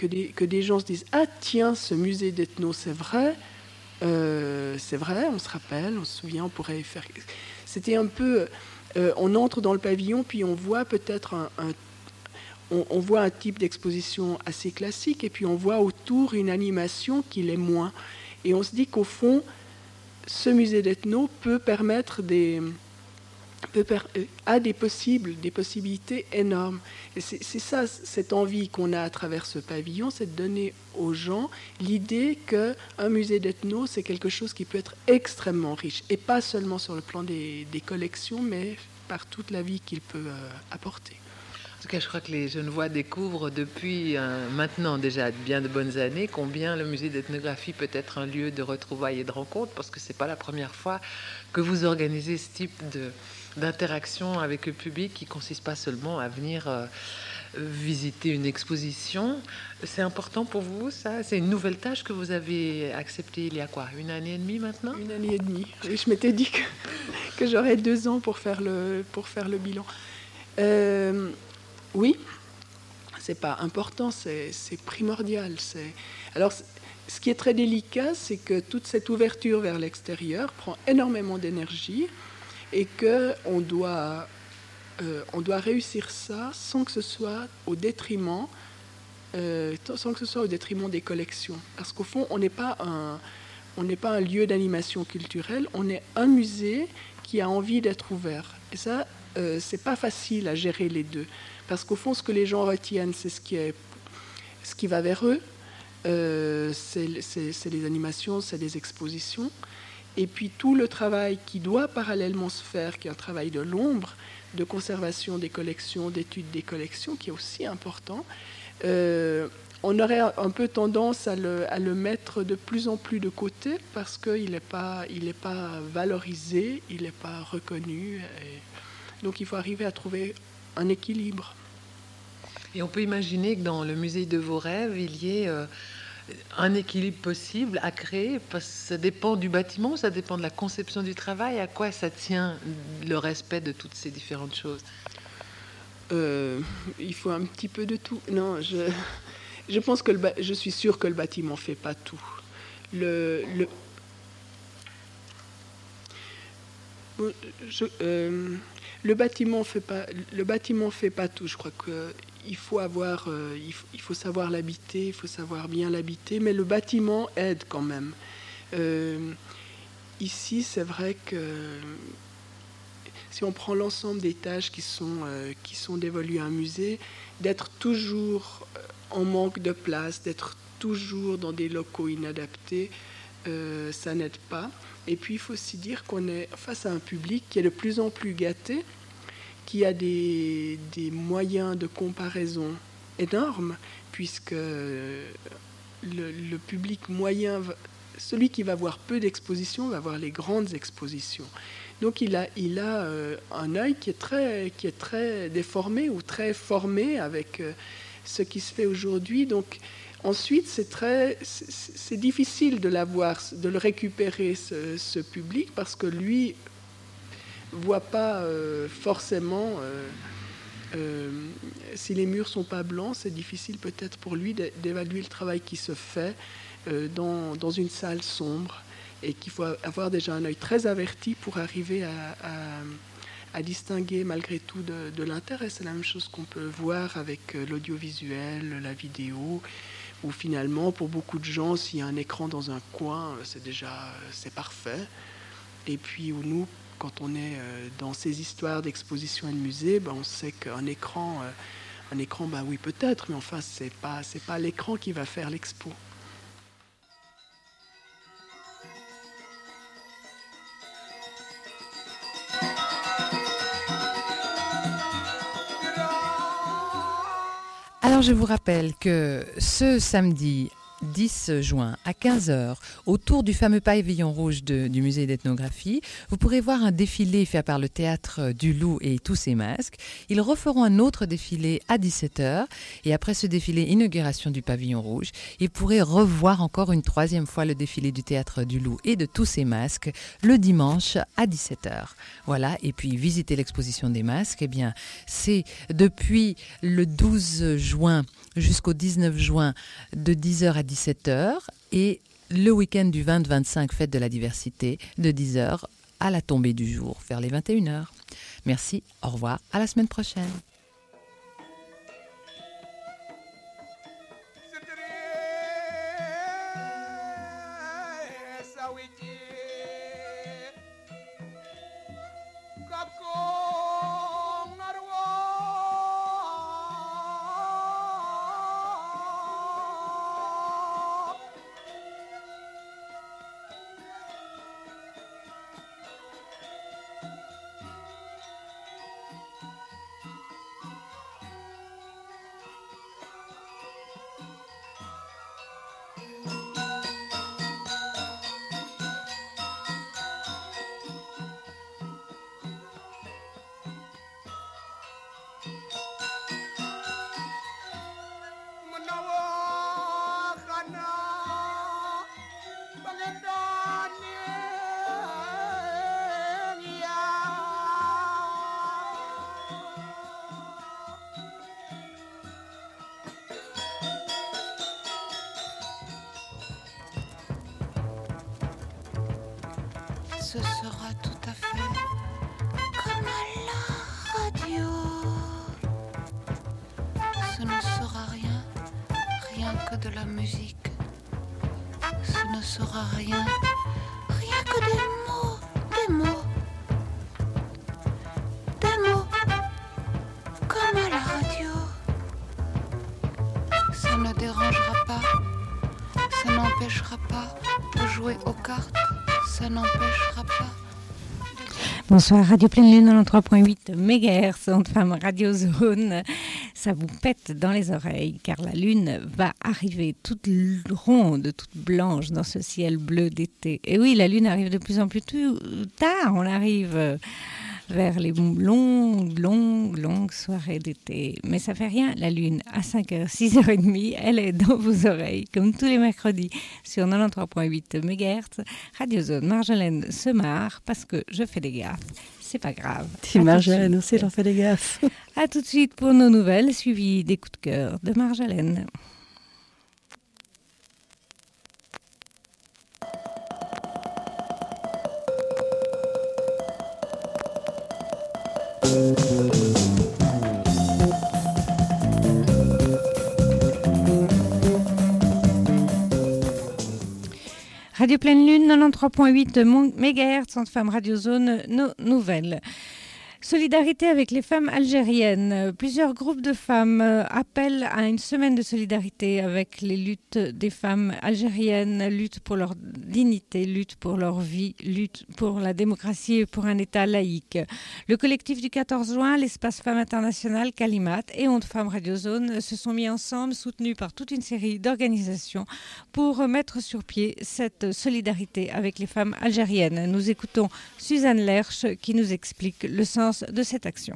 que des gens se disent « Ah tiens, ce musée d'ethno, c'est vrai, on se rappelle, on se souvient, on pourrait faire... » C'était un peu... on entre dans le pavillon, puis on voit peut-être on voit un type d'exposition assez classique, et puis on voit autour une animation qui l'est moins. Et on se dit qu'au fond, ce musée d'ethno peut permettre a des possibilités énormes. Et c'est ça, cette envie qu'on a à travers ce pavillon, c'est de donner aux gens l'idée qu'un musée d'ethno, c'est quelque chose qui peut être extrêmement riche, et pas seulement sur le plan des collections, mais par toute la vie qu'il peut apporter. En tout cas, je crois que les Genevois découvrent depuis maintenant déjà bien de bonnes années combien le musée d'ethnographie peut être un lieu de retrouvailles et de rencontres, parce que c'est pas la première fois que vous organisez ce type d'interaction avec le public qui consiste pas seulement à venir visiter une exposition. C'est important pour vous, ça? C'est une nouvelle tâche que vous avez acceptée il y a quoi, 1 année et demie maintenant? 1 année et demie. Et je m'étais dit que j'aurais 2 ans pour faire le bilan. Oui, c'est pas important, c'est primordial. Alors, ce qui est très délicat, c'est que toute cette ouverture vers l'extérieur prend énormément d'énergie, et qu'on doit réussir ça sans que ce soit au détriment des collections. Parce qu'au fond, on n'est pas un lieu d'animation culturelle, on est un musée qui a envie d'être ouvert. Et ça, c'est pas facile à gérer les deux. Parce qu'au fond, ce que les gens retiennent, c'est ce qui va vers eux. C'est les animations, c'est les expositions. Et puis tout le travail qui doit parallèlement se faire, qui est un travail de l'ombre, de conservation des collections, d'études des collections, qui est aussi important, on aurait un peu tendance à le mettre de plus en plus de côté, parce qu'il n'est pas valorisé, il n'est pas reconnu. Donc il faut arriver à trouver un équilibre. Et on peut imaginer que dans le musée de vos rêves, il y ait un équilibre possible à créer, parce que ça dépend du bâtiment, ça dépend de la conception du travail. À quoi ça tient le respect de toutes ces différentes choses? Il faut un petit peu de tout. Non, je pense que je suis sûre que le bâtiment fait pas tout. Le bâtiment fait pas tout. Je crois que il faut savoir l'habiter, il faut savoir bien l'habiter, mais le bâtiment aide quand même. Ici, c'est vrai que si on prend l'ensemble des tâches qui sont dévolues à un musée, d'être toujours en manque de place, d'être toujours dans des locaux inadaptés, ça n'aide pas. Et puis, il faut aussi dire qu'on est face à un public qui est de plus en plus gâté, qui a des moyens de comparaison énormes, puisque le public moyen, celui qui va voir peu d'expositions, va voir les grandes expositions. Donc il a un œil qui est très déformé ou très formé avec ce qui se fait aujourd'hui. Donc ensuite, c'est difficile de le récupérer, ce public, parce que lui voit pas forcément, si les murs sont pas blancs, c'est difficile peut-être pour lui d'évaluer le travail qui se fait dans une salle sombre, et qu'il faut avoir déjà un œil très averti pour arriver à distinguer malgré tout de l'intérêt. C'est la même chose qu'on peut voir avec l'audiovisuel, la vidéo, où finalement, pour beaucoup de gens, s'il y a un écran dans un coin, c'est parfait. Et puis où nous, quand on est dans ces histoires d'exposition et de musée, on sait qu'un écran, oui peut-être, mais enfin c'est pas l'écran qui va faire l'expo. Alors je vous rappelle que ce samedi 10 juin à 15 h, autour du fameux pavillon rouge du musée d'ethnographie, vous pourrez voir un défilé fait par le théâtre du Loup et tous ses masques. Ils referont un autre défilé à 17 h et après ce défilé inauguration du pavillon rouge, ils pourraient revoir encore une troisième fois le défilé du théâtre du Loup et de tous ses masques le dimanche à 17 h. Voilà, et puis visiter l'exposition des masques, eh bien, c'est depuis le 12 juin jusqu'au 19 juin de 10 h à 17 h et le week-end du 20-25 fête de la diversité de 10 h à la tombée du jour vers les 21 h. Merci, au revoir, à la semaine prochaine. Ce sera tout à fait comme à la radio. Ce ne sera rien que de la musique. Ce ne sera rien que des mots, comme à la radio. Ça ne dérangera pas, ça n'empêchera pas de jouer aux cartes. Ça n'empêchera pas. Bonsoir, Radio Pleine Lune 93.8 MHz, Ondes Femmes Radio Zone. Ça vous pète dans les oreilles car la lune va arriver toute ronde, toute blanche dans ce ciel bleu d'été. Et oui, la lune arrive de plus en plus tard. On arrive vers les longues soirées d'été. Mais ça fait rien, la lune, à 5 h, 6h30, elle est dans vos oreilles, comme tous les mercredis, sur 93.8 MHz. Radio Zone, Marjolaine se marre parce que je fais des gaffes. C'est pas grave. Marjolaine aussi, j'en fais des gaffes. À tout de suite pour nos nouvelles, suivies des coups de cœur de Marjolaine. Radio Pleine Lune, 93.8 MHz, Ondes Femmes Radio Zone, nos nouvelles. Solidarité avec les femmes algériennes. Plusieurs groupes de femmes appellent à une semaine de solidarité avec les luttes des femmes algériennes, lutte pour leur dignité, lutte pour leur vie, lutte pour la démocratie et pour un État laïque. Le collectif du 14 juin, l'espace Femmes International, Kalimat et Ondes Femmes Radio Zone se sont mis ensemble, soutenus par toute une série d'organisations pour mettre sur pied cette solidarité avec les femmes algériennes. Nous écoutons Suzanne Lerche qui nous explique le sens de cette action.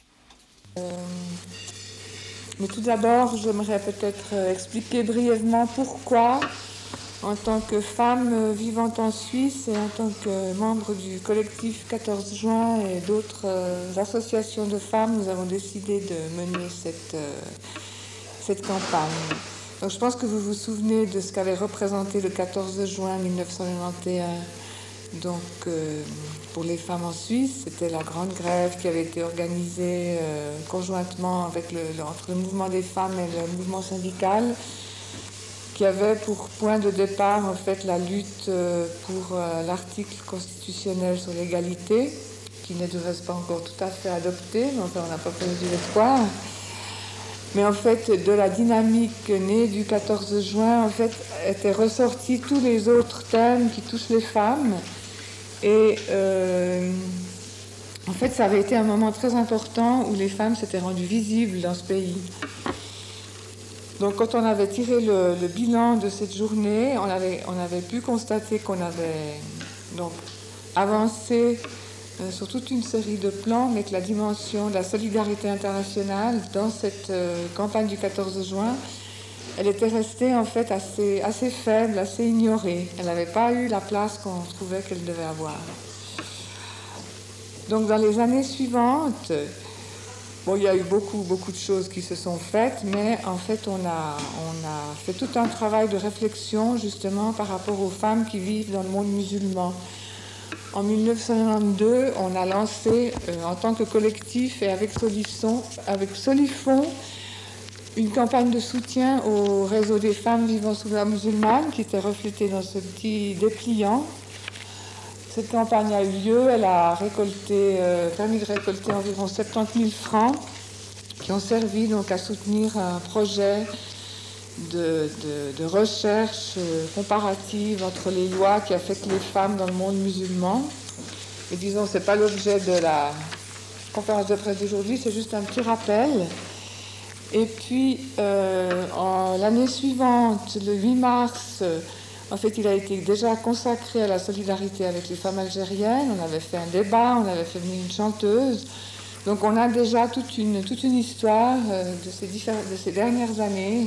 Mais tout d'abord, j'aimerais peut-être expliquer brièvement pourquoi, en tant que femme vivante en Suisse et en tant que membre du collectif 14 juin et d'autres associations de femmes, nous avons décidé de mener cette campagne. Donc, je pense que vous vous souvenez de ce qu'avait représenté le 14 juin 1991. Donc, pour les femmes en Suisse, c'était la grande grève qui avait été organisée conjointement avec entre le mouvement des femmes et le mouvement syndical, qui avait pour point de départ en fait la lutte pour l'article constitutionnel sur l'égalité, qui n'est du reste pas encore tout à fait adopté, mais enfin on n'a pas perdu l'espoir. Mais en fait, de la dynamique née du 14 juin, en fait, étaient ressortis tous les autres thèmes qui touchent les femmes. Et en fait, ça avait été un moment très important où les femmes s'étaient rendues visibles dans ce pays. Donc quand on avait tiré le bilan de cette journée, on avait pu constater qu'on avait donc avancé sur toute une série de plans, mais que la dimension de la solidarité internationale dans cette campagne du 14 juin, elle était restée en fait assez faible, assez ignorée. Elle n'avait pas eu la place qu'on trouvait qu'elle devait avoir. Donc dans les années suivantes, bon, il y a eu beaucoup de choses qui se sont faites, mais en fait on a fait tout un travail de réflexion justement par rapport aux femmes qui vivent dans le monde musulman. En 1992, on a lancé en tant que collectif et avec Solifon une campagne de soutien au réseau des femmes vivant sous la musulmane qui était reflétée dans ce petit dépliant. Cette campagne a eu lieu, elle a permis de récolter environ 70 000 francs qui ont servi donc à soutenir un projet de recherche comparative entre les lois qui affectent les femmes dans le monde musulman. Et disons, ce n'est pas l'objet de la conférence de presse d'aujourd'hui, c'est juste un petit rappel. Et puis, l'année suivante, le 8 mars, en fait, il a été déjà consacré à la solidarité avec les femmes algériennes. On avait fait un débat, on avait fait venir une chanteuse. Donc, on a déjà toute une histoire de ces dernières années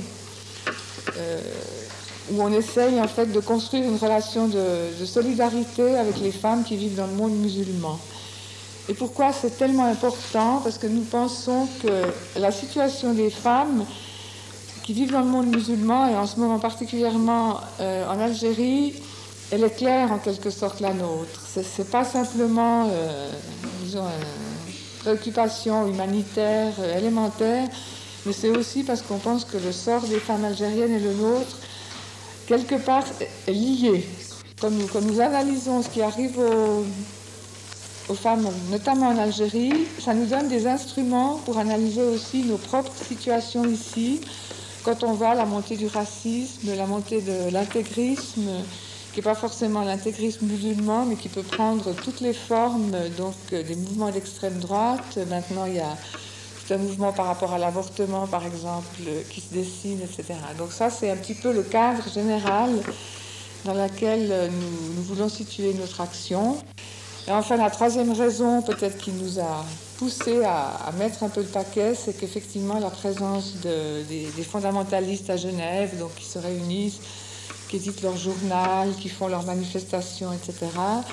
où on essaye en fait de construire une relation de solidarité avec les femmes qui vivent dans le monde musulman. Et pourquoi c'est tellement important? Parce que nous pensons que la situation des femmes qui vivent dans le monde musulman, et en ce moment particulièrement en Algérie, elle est claire en quelque sorte la nôtre. C'est pas simplement disons, une préoccupation humanitaire élémentaire, mais c'est aussi parce qu'on pense que le sort des femmes algériennes et le nôtre, quelque part, est lié. Comme nous analysons ce qui arrive aux femmes, notamment en Algérie, ça nous donne des instruments pour analyser aussi nos propres situations ici, quand on voit la montée du racisme, la montée de l'intégrisme, qui n'est pas forcément l'intégrisme musulman, mais qui peut prendre toutes les formes, donc des mouvements d'extrême droite. Maintenant, il y a un mouvement par rapport à l'avortement, par exemple, qui se dessine, etc. Donc ça, c'est un petit peu le cadre général dans lequel nous voulons situer notre action. Et enfin, la troisième raison, peut-être qui nous a poussé à mettre un peu le paquet, c'est qu'effectivement, la présence des fondamentalistes à Genève, donc qui se réunissent, qui éditent leur journal, qui font leurs manifestations, etc.,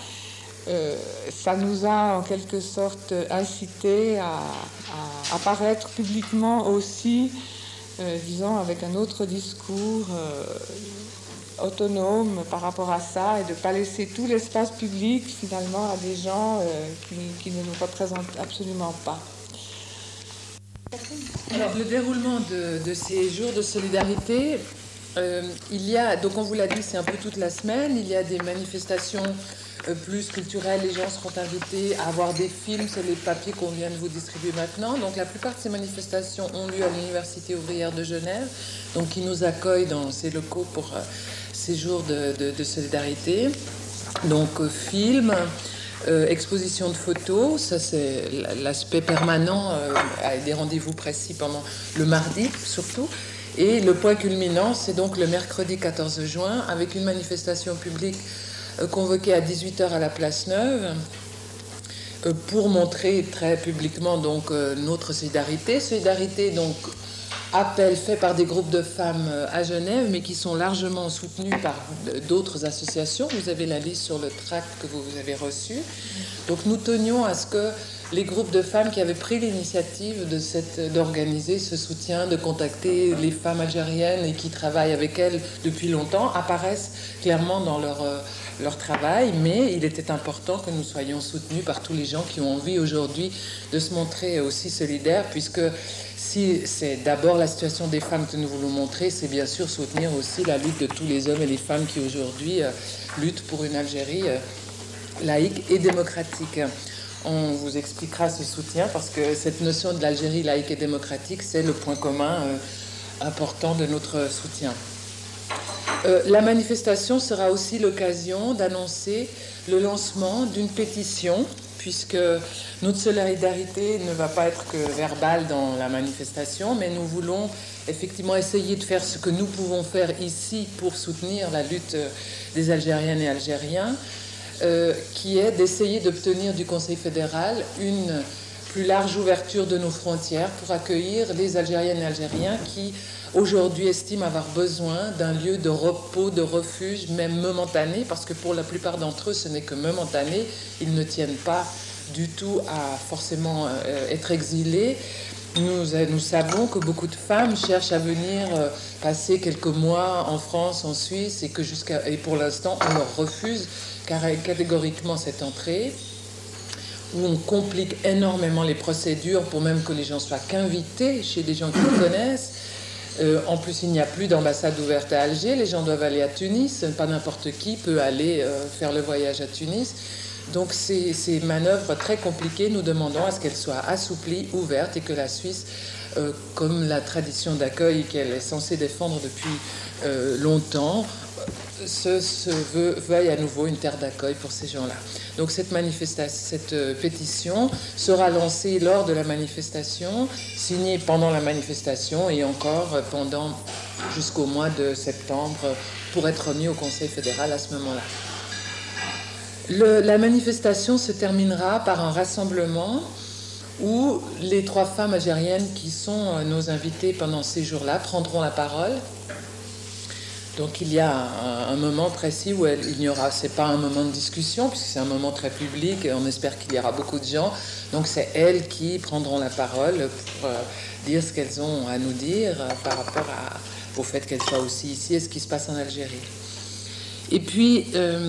ça nous a en quelque sorte incité à apparaître publiquement aussi, disons, avec un autre discours autonome par rapport à ça, et de ne pas laisser tout l'espace public finalement à des gens qui ne nous représentent absolument pas. Alors, le déroulement de ces jours de solidarité, il y a, donc on vous l'a dit, c'est un peu toute la semaine, il y a des manifestations plus culturelles, les gens seront invités à avoir des films, c'est les papiers qu'on vient de vous distribuer maintenant. Donc la plupart de ces manifestations ont lieu à l'Université ouvrière de Genève, donc qui nous accueille dans ses locaux pour ces jours de solidarité. Donc films, exposition de photos, ça c'est l'aspect permanent, avec des rendez-vous précis pendant le mardi surtout. Et le point culminant, c'est donc le mercredi 14 juin, avec une manifestation publique convoquée à 18h à la Place Neuve, pour montrer très publiquement donc notre solidarité. Solidarité, donc, appel fait par des groupes de femmes à Genève, mais qui sont largement soutenus par d'autres associations. Vous avez la liste sur le tract que vous avez reçu. Donc nous tenions à ce que les groupes de femmes qui avaient pris l'initiative d'organiser ce soutien, de contacter les femmes algériennes et qui travaillent avec elles depuis longtemps, apparaissent clairement dans leur travail, mais il était important que nous soyons soutenus par tous les gens qui ont envie aujourd'hui de se montrer aussi solidaires, puisque si c'est d'abord la situation des femmes que nous voulons montrer, c'est bien sûr soutenir aussi la lutte de tous les hommes et les femmes qui aujourd'hui luttent pour une Algérie laïque et démocratique. On vous expliquera ce soutien parce que cette notion de l'Algérie laïque et démocratique, c'est le point commun important de notre soutien. La manifestation sera aussi l'occasion d'annoncer le lancement d'une pétition, puisque notre solidarité ne va pas être que verbale dans la manifestation, mais nous voulons effectivement essayer de faire ce que nous pouvons faire ici pour soutenir la lutte des Algériennes et Algériens, qui est d'essayer d'obtenir du Conseil fédéral une plus large ouverture de nos frontières pour accueillir les Algériennes et Algériens qui aujourd'hui estiment avoir besoin d'un lieu de repos, de refuge, même momentané, parce que pour la plupart d'entre eux, ce n'est que momentané. Ils ne tiennent pas du tout à forcément être exilés. Nous savons que beaucoup de femmes cherchent à venir passer quelques mois en France, en Suisse, et pour l'instant, on leur refuse catégoriquement cette entrée, où on complique énormément les procédures pour même que les gens soient qu'invités chez des gens qui les connaissent. En plus, il n'y a plus d'ambassade ouverte à Alger. Les gens doivent aller à Tunis. Pas n'importe qui peut aller faire le voyage à Tunis. Donc, ces manœuvres très compliquées, nous demandons à ce qu'elles soient assouplies, ouvertes, et que la Suisse, comme la tradition d'accueil qu'elle est censée défendre depuis longtemps, veuille à nouveau une terre d'accueil pour ces gens-là. Donc cette pétition sera lancée lors de la manifestation, signée pendant la manifestation et encore jusqu'au mois de septembre pour être remis au Conseil fédéral à ce moment-là. La manifestation se terminera par un rassemblement où les 3 femmes algériennes qui sont nos invitées pendant ces jours-là prendront la parole. Donc il y a un moment précis où c'est pas un moment de discussion, puisque c'est un moment très public, et on espère qu'il y aura beaucoup de gens. Donc c'est elles qui prendront la parole pour dire ce qu'elles ont à nous dire par rapport au fait qu'elles soient aussi ici et ce qui se passe en Algérie. Et puis,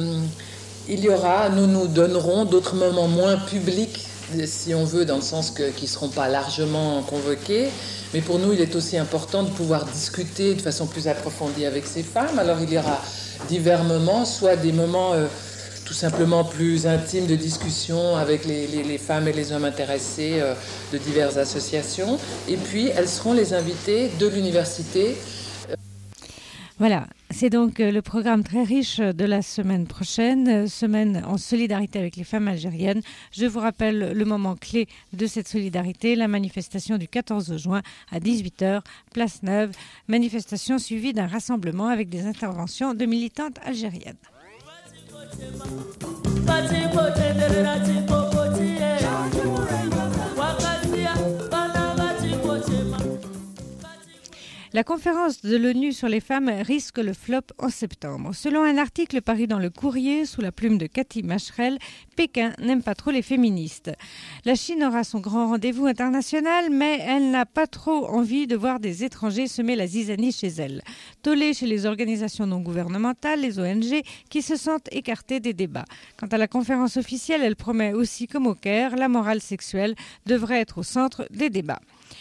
nous donnerons d'autres moments moins publics, si on veut, dans le sens qui ne seront pas largement convoqués. Mais pour nous, il est aussi important de pouvoir discuter de façon plus approfondie avec ces femmes. Alors il y aura divers moments, soit des moments tout simplement plus intimes de discussion avec les femmes et les hommes intéressés de diverses associations. Et puis, elles seront les invitées de l'université. Voilà, c'est donc le programme très riche de la semaine prochaine, semaine en solidarité avec les femmes algériennes. Je vous rappelle le moment clé de cette solidarité, la manifestation du 14 juin à 18h, place Neuve, manifestation suivie d'un rassemblement avec des interventions de militantes algériennes. La conférence de l'ONU sur les femmes risque le flop en septembre. Selon un article paru dans le Courrier sous la plume de Cathy Mascherel, Pékin n'aime pas trop les féministes. La Chine aura son grand rendez-vous international, mais elle n'a pas trop envie de voir des étrangers semer la zizanie chez elle. Tollé chez les organisations non gouvernementales, les ONG, qui se sentent écartées des débats. Quant à la conférence officielle, elle promet aussi, comme au Caire, la morale sexuelle devrait être au centre des débats.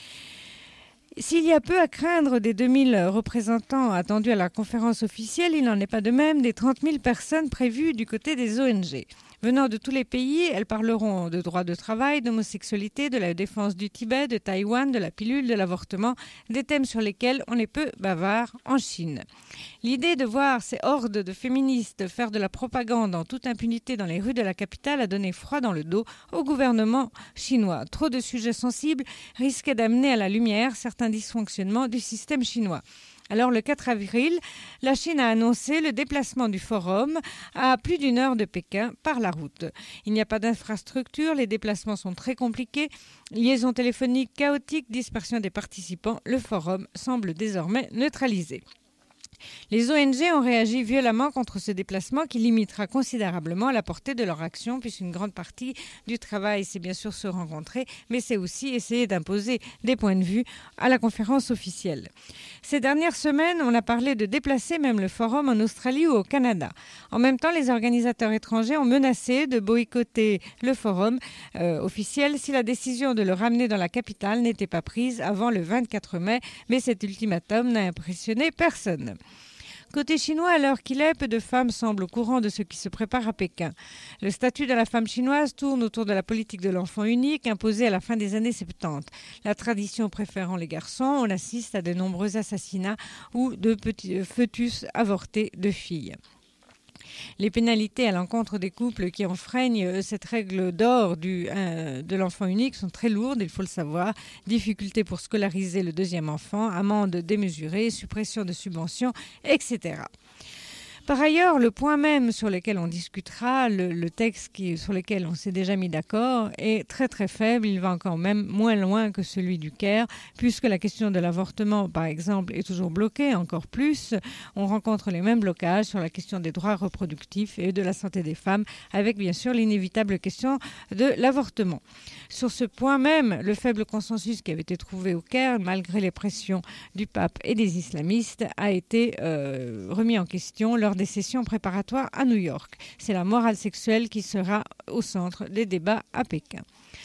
S'il y a peu à craindre des 2000 représentants attendus à la conférence officielle, il n'en est pas de même des 30 000 personnes prévues du côté des ONG. Venant de tous les pays, elles parleront de droits de travail, d'homosexualité, de la défense du Tibet, de Taïwan, de la pilule, de l'avortement, des thèmes sur lesquels on est peu bavard en Chine. L'idée de voir ces hordes de féministes faire de la propagande en toute impunité dans les rues de la capitale a donné froid dans le dos au gouvernement chinois. Trop de sujets sensibles risquaient d'amener à la lumière certains dysfonctionnements du système chinois. Alors, le 4 avril, la Chine a annoncé le déplacement du forum à plus d'1 heure de Pékin par la route. Il n'y a pas d'infrastructure, les déplacements sont très compliqués, liaison téléphonique chaotique, dispersion des participants. Le forum semble désormais neutralisé. Les ONG ont réagi violemment contre ce déplacement qui limitera considérablement la portée de leur action, puisqu'une grande partie du travail, c'est bien sûr se rencontrer, mais c'est aussi essayer d'imposer des points de vue à la conférence officielle. Ces dernières semaines, on a parlé de déplacer même le forum en Australie ou au Canada. En même temps, les organisateurs étrangers ont menacé de boycotter le forum officiel si la décision de le ramener dans la capitale n'était pas prise avant le 24 mai, mais cet ultimatum n'a impressionné personne. Côté chinois, à l'heure qu'il est, peu de femmes semblent au courant de ce qui se prépare à Pékin. Le statut de la femme chinoise tourne autour de la politique de l'enfant unique imposée à la fin des années 70. La tradition préférant les garçons, on assiste à de nombreux assassinats ou de petits fœtus avortés de filles. Les pénalités à l'encontre des couples qui enfreignent cette règle d'or de l'enfant unique sont très lourdes, il faut le savoir. Difficultés pour scolariser le deuxième enfant, amendes démesurées, suppression de subventions, etc. Par ailleurs, le point même sur lequel on discutera, le texte sur lequel on s'est déjà mis d'accord, est très très faible. Il va encore même moins loin que celui du Caire, puisque la question de l'avortement, par exemple, est toujours bloquée. Encore plus, on rencontre les mêmes blocages sur la question des droits reproductifs et de la santé des femmes, avec bien sûr l'inévitable question de l'avortement. Sur ce point même, le faible consensus qui avait été trouvé au Caire, malgré les pressions du pape et des islamistes, a été remis en question lors des sessions préparatoires à New York. C'est la morale sexuelle qui sera au centre des débats à Pékin.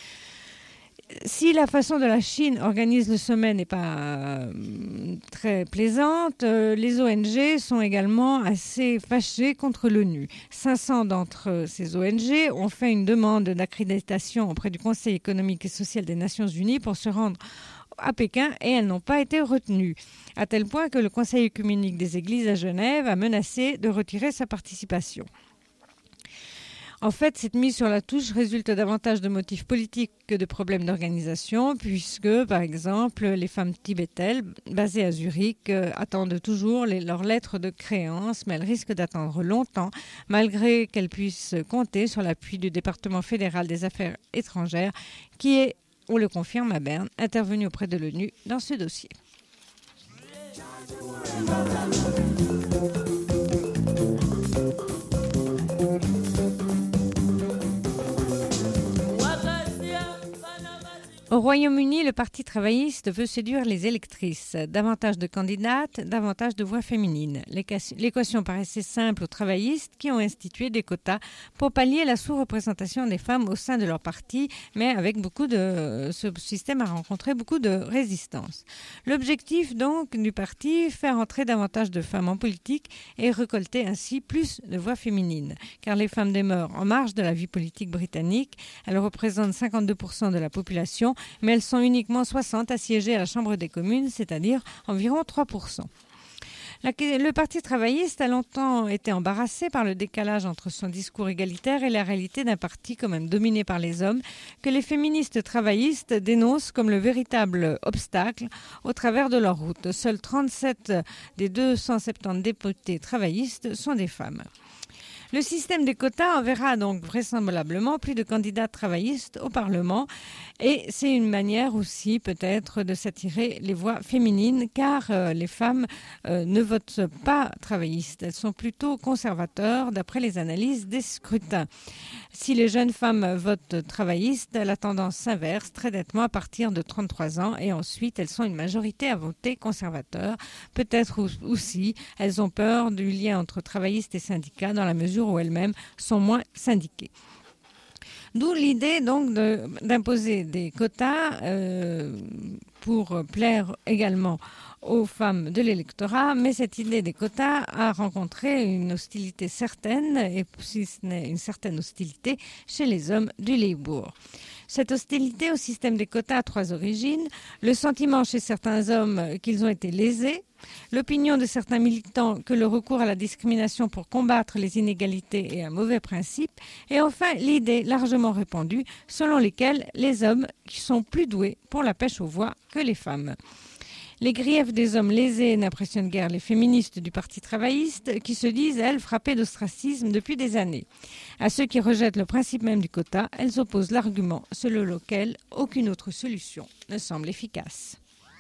Si la façon dont la Chine organise le sommet n'est pas très plaisante, les ONG sont également assez fâchées contre l'ONU. 500 d'entre ces ONG ont fait une demande d'accréditation auprès du Conseil économique et social des Nations Unies pour se rendre à Pékin et elles n'ont pas été retenues, à tel point que le Conseil œcuménique des Églises à Genève a menacé de retirer sa participation. En fait, cette mise sur la touche résulte davantage de motifs politiques que de problèmes d'organisation, puisque, par exemple, les femmes tibétaines, basées à Zurich, attendent toujours leurs lettres de créance, mais elles risquent d'attendre longtemps, malgré qu'elles puissent compter sur l'appui du département fédéral des affaires étrangères, qui est, on le confirme à Berne, intervenu auprès de l'ONU dans ce dossier. Au Royaume-Uni, le Parti travailliste veut séduire les électrices. Davantage de candidates, davantage de voix féminines. L'équation paraissait simple aux travaillistes qui ont institué des quotas pour pallier la sous-représentation des femmes au sein de leur parti, mais ce système a rencontré beaucoup de résistance. L'objectif donc du parti, faire entrer davantage de femmes en politique et récolter ainsi plus de voix féminines. Car les femmes demeurent en marge de la vie politique britannique. Elles représentent 52% de la population, mais elles sont uniquement 60 à siéger à la Chambre des communes, c'est-à-dire environ 3%. Le Parti travailliste a longtemps été embarrassé par le décalage entre son discours égalitaire et la réalité d'un parti quand même dominé par les hommes, que les féministes travaillistes dénoncent comme le véritable obstacle au travers de leur route. Seuls 37 des 270 députés travaillistes sont des femmes. Le système des quotas enverra donc vraisemblablement plus de candidats travaillistes au Parlement et c'est une manière aussi peut-être de s'attirer les voix féminines car les femmes ne votent pas travaillistes, elles sont plutôt conservateurs d'après les analyses des scrutins. Si les jeunes femmes votent travaillistes, la tendance s'inverse très nettement à partir de 33 ans et ensuite elles sont une majorité à voter conservateur. Peut-être aussi elles ont peur du lien entre travaillistes et syndicats dans la mesure où elles-mêmes sont moins syndiquées. D'où l'idée donc d'imposer des quotas pour plaire également aux femmes de l'électorat, mais cette idée des quotas a rencontré une hostilité certaine, et si ce n'est une certaine hostilité, chez les hommes du Labour. Cette hostilité au système des quotas a trois origines. Le sentiment chez certains hommes qu'ils ont été lésés, l'opinion de certains militants que le recours à la discrimination pour combattre les inégalités est un mauvais principe, et enfin l'idée largement répandue selon laquelle les hommes sont plus doués pour la pêche aux voix que les femmes. Les griefs des hommes lésés n'impressionnent guère les féministes du Parti travailliste qui se disent, elles, frappées d'ostracisme depuis des années. À ceux qui rejettent le principe même du quota, elles opposent l'argument selon lequel aucune autre solution ne semble efficace.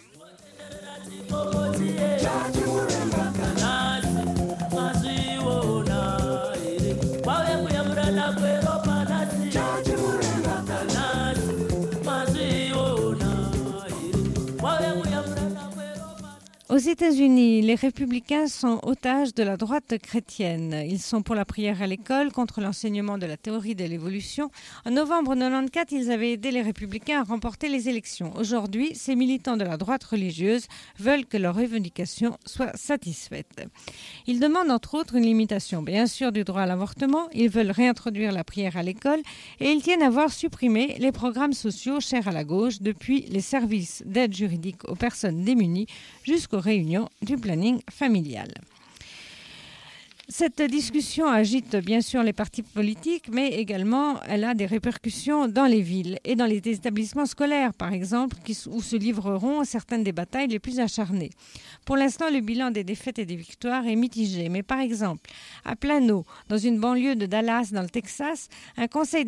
Aux États-Unis, les républicains sont otages de la droite chrétienne. Ils sont pour la prière à l'école, contre l'enseignement de la théorie de l'évolution. En novembre 1994, ils avaient aidé les républicains à remporter les élections. Aujourd'hui, ces militants de la droite religieuse veulent que leurs revendications soient satisfaites. Ils demandent entre autres une limitation, bien sûr, du droit à l'avortement. Ils veulent réintroduire la prière à l'école et ils tiennent à voir supprimer les programmes sociaux chers à la gauche, depuis les services d'aide juridique aux personnes démunies jusqu'aux réunions du planning familial. Cette discussion agite bien sûr les partis politiques, mais également elle a des répercussions dans les villes et dans les établissements scolaires, par exemple, où se livreront certaines des batailles les plus acharnées. Pour l'instant, le bilan des défaites et des victoires est mitigé, mais par exemple, à Plano, dans une banlieue de Dallas, dans le Texas, un conseil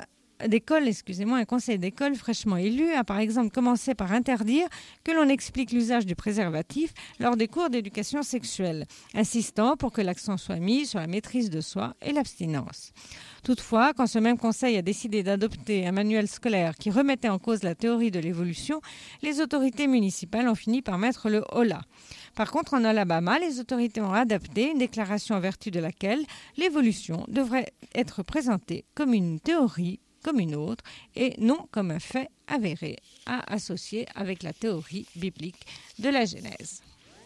d'école fraîchement élu a par exemple commencé par interdire que l'on explique l'usage du préservatif lors des cours d'éducation sexuelle, insistant pour que l'accent soit mis sur la maîtrise de soi et l'abstinence. Toutefois, quand ce même conseil a décidé d'adopter un manuel scolaire qui remettait en cause la théorie de l'évolution, les autorités municipales ont fini par mettre le holà. Par contre, en Alabama, les autorités ont adopté une déclaration en vertu de laquelle l'évolution devrait être présentée comme une théorie comme une autre et non comme un fait avéré à associer avec la théorie biblique de la Genèse.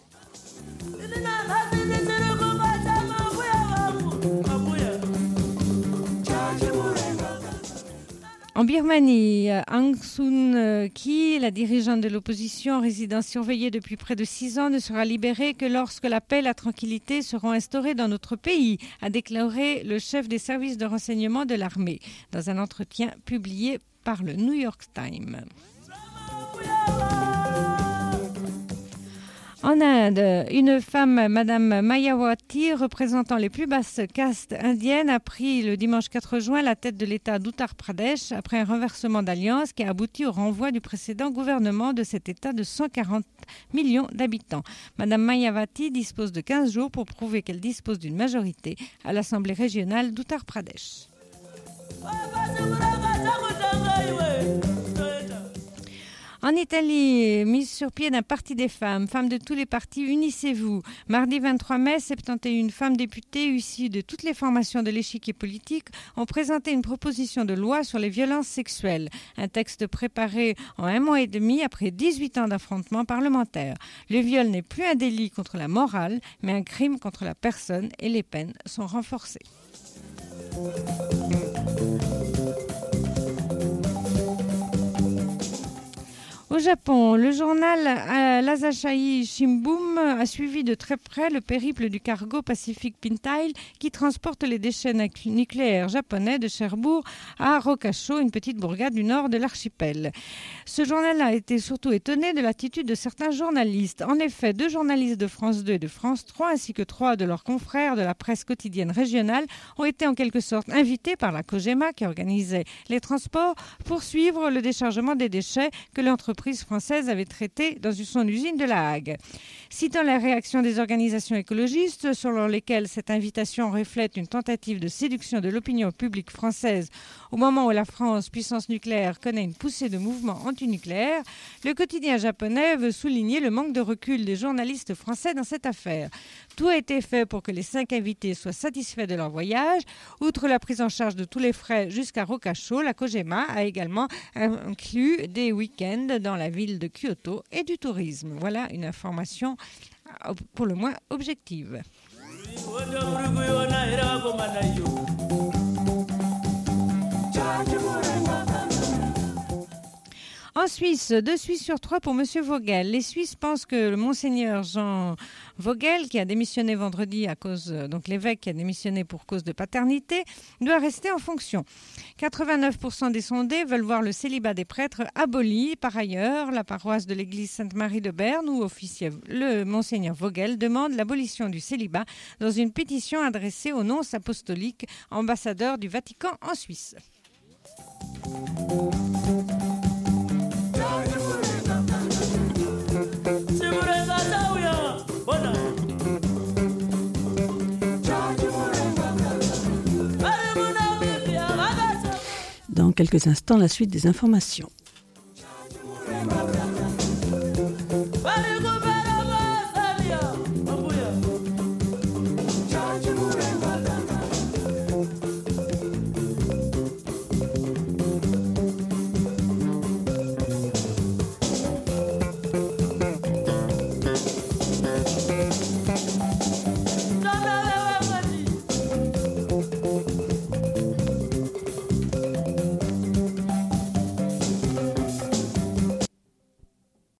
En Birmanie, Aung San Suu Kyi, la dirigeante de l'opposition en résidence surveillée depuis près de 6 ans, ne sera libérée que lorsque la paix et la tranquillité seront instaurées dans notre pays, a déclaré le chef des services de renseignement de l'armée dans un entretien publié par le New York Times. En Inde, une femme, Madame Mayawati, représentant les plus basses castes indiennes, a pris le dimanche 4 juin la tête de l'État d'Uttar Pradesh après un renversement d'alliance qui a abouti au renvoi du précédent gouvernement de cet État de 140 millions d'habitants. Madame Mayawati dispose de 15 jours pour prouver qu'elle dispose d'une majorité à l'Assemblée régionale d'Uttar Pradesh. En Italie, mise sur pied d'un parti des femmes de tous les partis, unissez-vous. Mardi 23 mai, 71 femmes députées issues de toutes les formations de l'échiquier politique ont présenté une proposition de loi sur les violences sexuelles. Un texte préparé en 1 mois et demi après 18 ans d'affrontements parlementaires. Le viol n'est plus un délit contre la morale, mais un crime contre la personne et les peines sont renforcées. Au Japon, le journal l'Asahi Shimbun a suivi de très près le périple du cargo Pacific Pintile qui transporte les déchets nucléaires japonais de Cherbourg à Rokasho, une petite bourgade du nord de l'archipel. Ce journal a été surtout étonné de l'attitude de certains journalistes. En effet, 2 journalistes de France 2 et de France 3 ainsi que 3 de leurs confrères de la presse quotidienne régionale ont été en quelque sorte invités par la COGEMA qui organisait les transports pour suivre le déchargement des déchets que l'entreprise française avait traité dans son usine de La Hague. Citant la réaction des organisations écologistes, selon lesquelles cette invitation reflète une tentative de séduction de l'opinion publique française au moment où la France, puissance nucléaire, connaît une poussée de mouvements antinucléaires, le quotidien japonais veut souligner le manque de recul des journalistes français dans cette affaire. Tout a été fait pour que les 5 invités soient satisfaits de leur voyage. Outre la prise en charge de tous les frais jusqu'à Rokasho, la COGEMA a également inclus des week-ends dans la ville de Kyoto et du tourisme. Voilà une information pour le moins objective. En Suisse, 2 Suisses sur 3 pour M. Vogel. Les Suisses pensent que le monseigneur Jean Vogel, qui a démissionné vendredi donc l'évêque qui a démissionné pour cause de paternité, doit rester en fonction. 89% des sondés veulent voir le célibat des prêtres aboli. Par ailleurs, la paroisse de l'église Sainte-Marie de Berne, où officie le monseigneur Vogel, demande l'abolition du célibat dans une pétition adressée au nonce apostolique, ambassadeur du Vatican en Suisse. Dans quelques instants, la suite des informations.